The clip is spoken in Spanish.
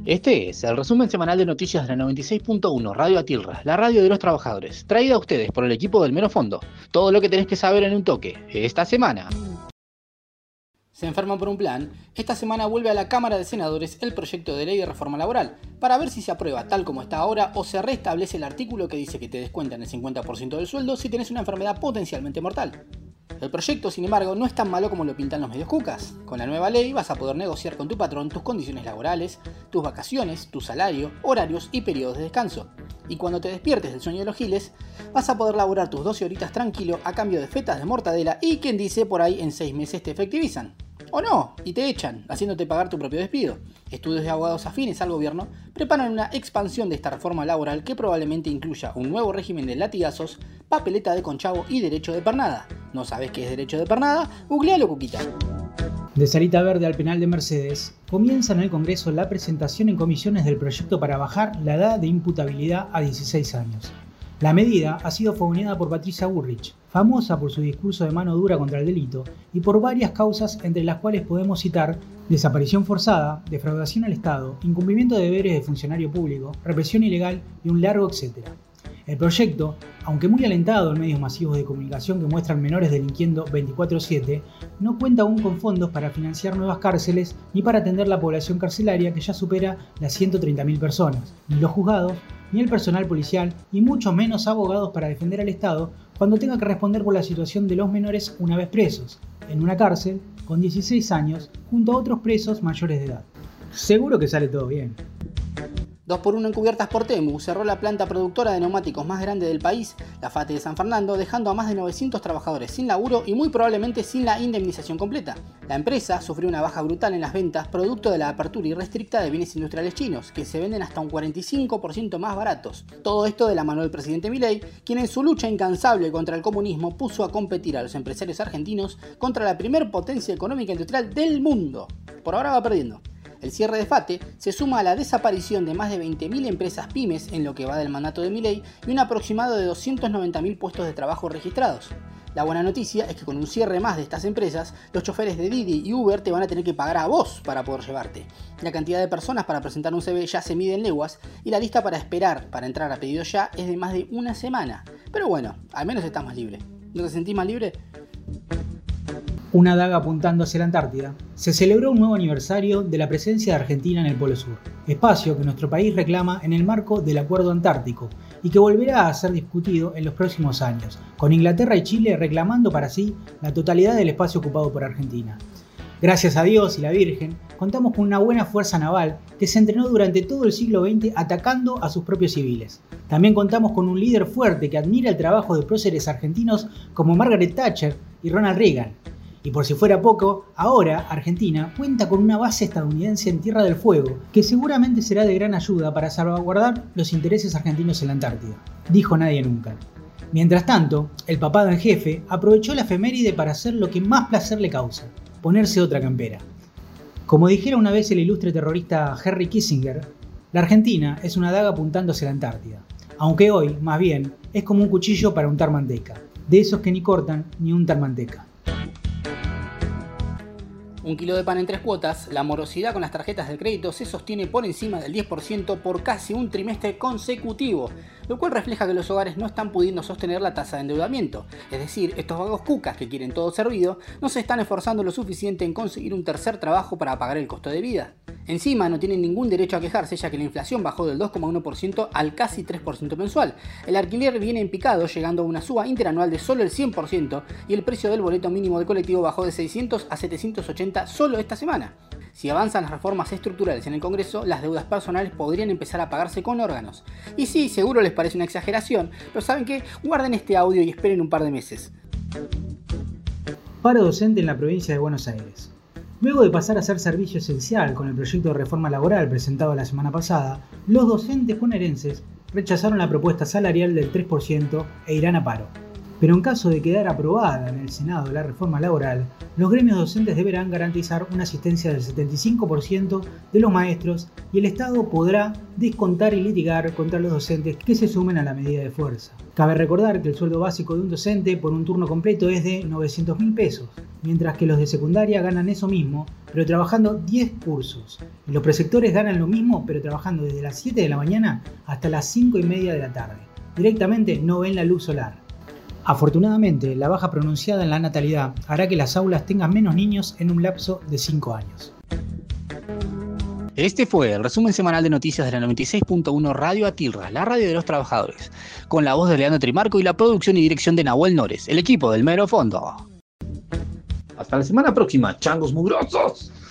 Este es el resumen semanal de noticias de la 96.1 Radio Atilra, la radio de los trabajadores, traída a ustedes por el equipo del Mero Fondo. Todo lo que tenés que saber en un toque, esta semana. Se enferman por un plan. Esta semana vuelve a la Cámara de Senadores el proyecto de ley de reforma laboral, para ver si se aprueba tal como está ahora o se restablece el artículo que dice que te descuentan el 50% del sueldo si tenés una enfermedad potencialmente mortal. El proyecto, sin embargo, no es tan malo como lo pintan los medios cucas. Con la nueva ley vas a poder negociar con tu patrón tus condiciones laborales, tus vacaciones, tu salario, horarios y periodos de descanso. Y cuando te despiertes del sueño de los giles, vas a poder laburar tus 12 horitas tranquilo a cambio de fetas de mortadela y quien dice por ahí en 6 meses te efectivizan. O no, y te echan, haciéndote pagar tu propio despido. Estudios de abogados afines al gobierno preparan una expansión de esta reforma laboral que probablemente incluya un nuevo régimen de latigazos, papeleta de conchavo y derecho de pernada. ¿No sabes qué es derecho de pernada? Googlealo, Cuquita. De salita verde al penal de Mercedes, comienza en el Congreso la presentación en comisiones del proyecto para bajar la edad de imputabilidad a 16 años. La medida ha sido fogoneada por Patricia Bullrich, famosa por su discurso de mano dura contra el delito y por varias causas entre las cuales podemos citar desaparición forzada, defraudación al Estado, incumplimiento de deberes de funcionario público, represión ilegal y un largo etcétera. El proyecto, aunque muy alentado en medios masivos de comunicación que muestran menores delinquiendo 24/7, no cuenta aún con fondos para financiar nuevas cárceles ni para atender la población carcelaria que ya supera las 130.000 personas, ni los juzgados, ni el personal policial, y mucho menos abogados para defender al Estado cuando tenga que responder por la situación de los menores una vez presos, en una cárcel con 16 años, junto a otros presos mayores de edad. Seguro que sale todo bien. 2x1 encubiertas por Temu cerró la planta productora de neumáticos más grande del país, la FATE de San Fernando, dejando a más de 900 trabajadores sin laburo y muy probablemente sin la indemnización completa. La empresa sufrió una baja brutal en las ventas producto de la apertura irrestricta de bienes industriales chinos, que se venden hasta un 45% más baratos. Todo esto de la mano del presidente Milei, quien en su lucha incansable contra el comunismo puso a competir a los empresarios argentinos contra la primer potencia económica industrial del mundo. Por ahora va perdiendo. El cierre de FATE se suma a la desaparición de más de 20.000 empresas pymes en lo que va del mandato de Milei y un aproximado de 290.000 puestos de trabajo registrados. La buena noticia es que con un cierre más de estas empresas, los choferes de Didi y Uber te van a tener que pagar a vos para poder llevarte. La cantidad de personas para presentar un CV ya se mide en leguas y la lista para esperar para entrar a pedido ya es de más de una semana. Pero bueno, al menos estás más libre. ¿No te sentís más libre? Una daga apuntando hacia la Antártida, se celebró un nuevo aniversario de la presencia de Argentina en el Polo Sur, espacio que nuestro país reclama en el marco del Acuerdo Antártico y que volverá a ser discutido en los próximos años, con Inglaterra y Chile reclamando para sí la totalidad del espacio ocupado por Argentina. Gracias a Dios y la Virgen, contamos con una buena fuerza naval que se entrenó durante todo el siglo XX atacando a sus propios civiles. También contamos con un líder fuerte que admira el trabajo de próceres argentinos como Margaret Thatcher y Ronald Reagan. Y por si fuera poco, ahora Argentina cuenta con una base estadounidense en Tierra del Fuego, que seguramente será de gran ayuda para salvaguardar los intereses argentinos en la Antártida. Dijo nadie nunca. Mientras tanto, el papado en jefe aprovechó la efeméride para hacer lo que más placer le causa, ponerse otra campera. Como dijera una vez el ilustre terrorista Henry Kissinger, la Argentina es una daga apuntando hacia la Antártida, aunque hoy, más bien, es como un cuchillo para untar manteca, de esos que ni cortan ni untan manteca. 1 kilo de pan en 3 cuotas, la morosidad con las tarjetas de crédito se sostiene por encima del 10% por casi un trimestre consecutivo, lo cual refleja que los hogares no están pudiendo sostener la tasa de endeudamiento. Es decir, estos vagos cucas que quieren todo servido no se están esforzando lo suficiente en conseguir un tercer trabajo para pagar el costo de vida. Encima no tienen ningún derecho a quejarse ya que la inflación bajó del 2,1% al casi 3% mensual. El alquiler viene en picado llegando a una suba interanual de solo el 100% y el precio del boleto mínimo de colectivo bajó de 600 a 780 solo esta semana. Si avanzan las reformas estructurales en el Congreso, las deudas personales podrían empezar a pagarse con órganos. Y sí, seguro les parece una exageración, pero ¿saben qué? Guarden este audio y esperen un par de meses. Paro docente en la provincia de Buenos Aires. Luego de pasar a ser servicio esencial con el proyecto de reforma laboral presentado la semana pasada, los docentes bonaerenses rechazaron la propuesta salarial del 3% e irán a paro. Pero en caso de quedar aprobada en el Senado la reforma laboral, los gremios docentes deberán garantizar una asistencia del 75% de los maestros y el Estado podrá descontar y litigar contra los docentes que se sumen a la medida de fuerza. Cabe recordar que el sueldo básico de un docente por un turno completo es de 900.000 pesos, mientras que los de secundaria ganan eso mismo, pero trabajando 10 cursos. Y los preceptores ganan lo mismo, pero trabajando desde las 7 de la mañana hasta las 5:30 de la tarde. Directamente no ven la luz solar. Afortunadamente, la baja pronunciada en la natalidad hará que las aulas tengan menos niños en un lapso de 5 años. Este fue el resumen semanal de noticias de la 96.1 Radio Atilra, la radio de los trabajadores, con la voz de Leandro Trimarco y la producción y dirección de Nahuel Nores, el equipo del Mero Fondo. Hasta la semana próxima, changos mugrosos.